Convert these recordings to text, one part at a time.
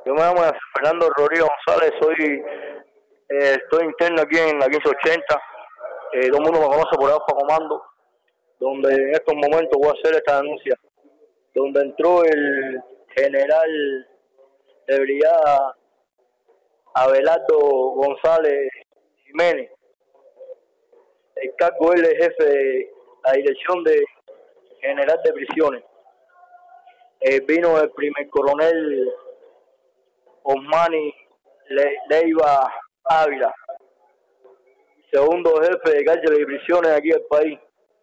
Yo me llamo Fernando Rodríguez González, estoy interno aquí en la 1580. Todo el mundo me conoce por Alfa Comando, donde en estos momentos voy a hacer esta denuncia, donde entró el general de brigada Abelardo González Jiménez. El cargo él es jefe de la dirección de general de prisiones. Vino el primer coronel Osmani Leiva Ávila, segundo jefe de cárceles y prisiones aquí del país.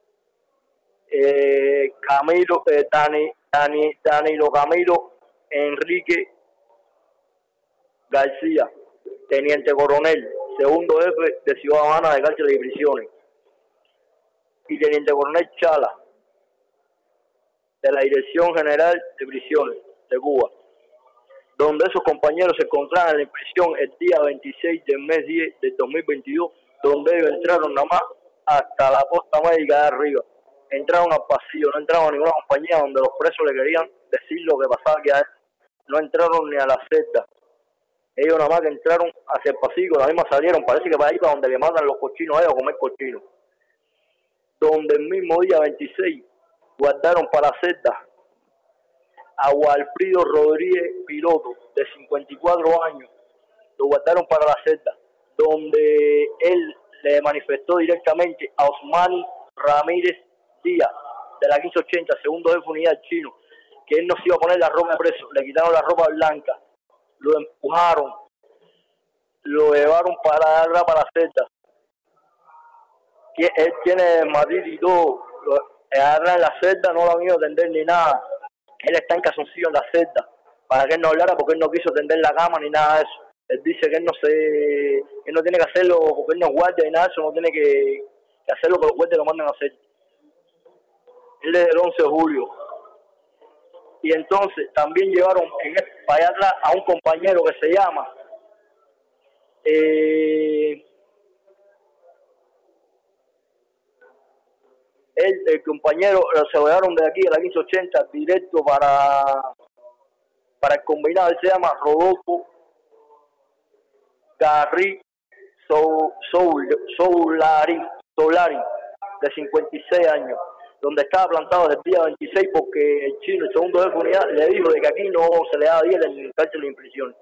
Danilo Camilo Enrique García, teniente coronel, segundo jefe de Ciudad Habana de cárceles y prisiones. Y teniente coronel Chala, de la Dirección General de Prisiones de Cuba, donde esos compañeros se encontraban en prisión el día 26 del mes 10 del 2022, donde ellos entraron nada más hasta la posta médica de arriba. Entraron al pasillo, no entraron a ninguna compañía donde los presos le querían decir lo que pasaba aquí a él. No entraron ni a la celda. Ellos nada más que entraron hacia el pasillo, la misma salieron, parece que para ahí para donde le mandan los cochinos a ellos a comer cochinos. Donde el mismo día 26 guardaron para la celda a Walfrido Rodríguez Piloto, de 54 años. Lo guardaron para la celda, donde él le manifestó directamente a Osmani Ramírez Díaz, de la 1580, segundo jefe de unidad chino, que él no se iba a poner la ropa de preso. Le quitaron la ropa blanca, lo empujaron, lo llevaron para la celda. Él tiene matiz y todo, lo agarran en la celda, no lo han ido a atender ni nada. Él está en calzoncillo en la celda, para que él no hablara, porque él no quiso tender la cama ni nada de eso. Él dice que él no tiene que hacerlo porque él no es guardia ni nada de eso, no tiene que hacer lo que los guardias lo mandan a hacer. Él es del 11 de julio. Y entonces también llevaron para allá atrás a un compañero que se llama el compañero se lo llevaron de aquí de la 1580 directo para el combinado. Él se llama Rodolfo Garri Solari, de 56 años, donde estaba plantado desde el día 26 porque el chino, el segundo jefe de unidad, le dijo de que aquí no se le da 10 en cárceles y prisiones.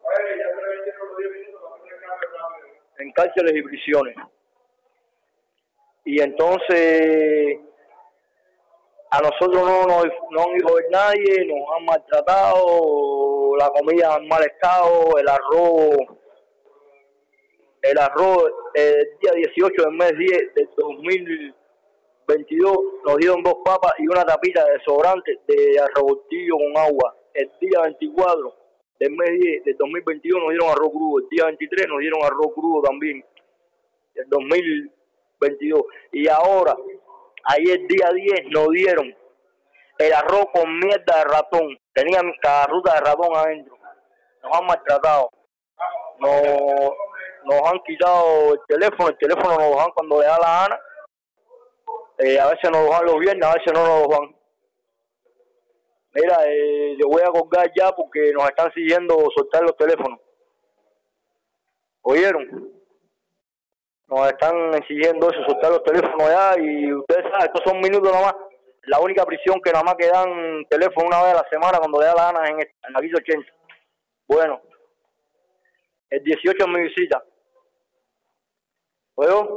En cárceles y prisiones. Y entonces a nosotros no han ido a ver nadie, nos han maltratado, la comida en mal estado, el arroz el día 18 del mes 10 del 2022 nos dieron 2 papas y una tapita de sobrante de arrobotillo con agua. El día 24 del mes 10 del 2022 nos dieron arroz crudo. El día 23 nos dieron arroz crudo también, del 2022. Y ahora, ayer día 10 nos dieron el arroz con mierda de ratón. Tenían cada ruta de ratón adentro. Nos han maltratado. Nos han quitado el teléfono nos lo dan cuando le da la gana. A veces nos lo dan los viernes, a veces no nos lo dan. Mira, yo voy a colgar ya porque nos están siguiendo soltar los teléfonos. ¿Oyeron? Nos están exigiendo eso, soltar los teléfonos ya, y ustedes saben, estos son minutos nada más. La única prisión que nada más que dan teléfono una vez a la semana cuando le da la gana en la 1580. Bueno, el 18 es mi visita.